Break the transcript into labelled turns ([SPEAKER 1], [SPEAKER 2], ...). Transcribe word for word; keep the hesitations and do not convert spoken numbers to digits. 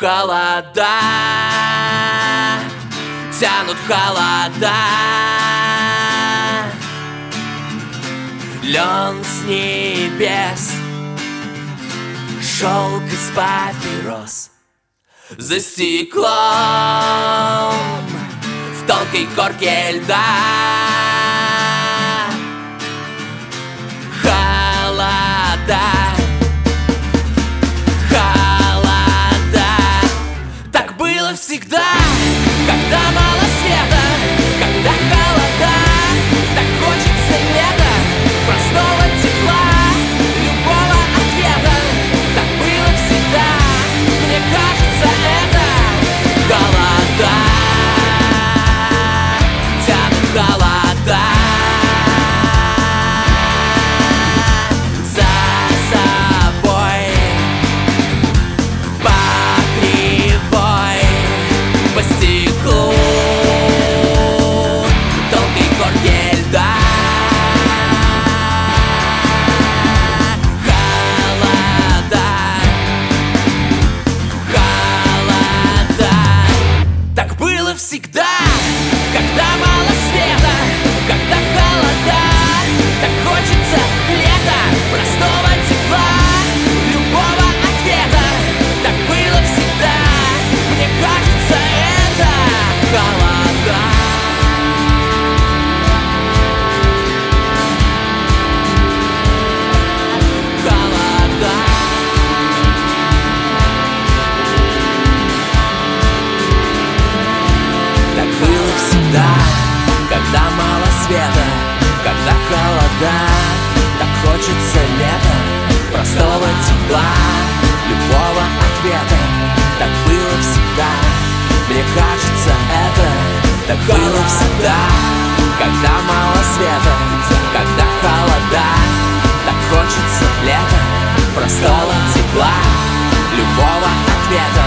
[SPEAKER 1] холода, тянут холода. Лен с небес, шелк из папирос. За стеклом в тонкой корке льда холода, холода. Так было всегда, когда мало света, когда холода. Так хочется лета, простого тепла, любого ответа. Так было всегда, мне кажется, это холода, тянут холода. За собой по кривой, по стеклу тонкой корке льда холода, холода. Так было всегда, когда мало света, когда холода. Так хочется лета, простого тепла, любого ответа. Так было всегда, мне кажется, это холода. Холода. Так было всегда, когда мало света, когда холода. Так хочется лета, простого тепла, любого ответа. Так было всегда, мне кажется, это так было всегда, когда мало света, когда холода. Так хочется лета, простого тепла, любого ответа.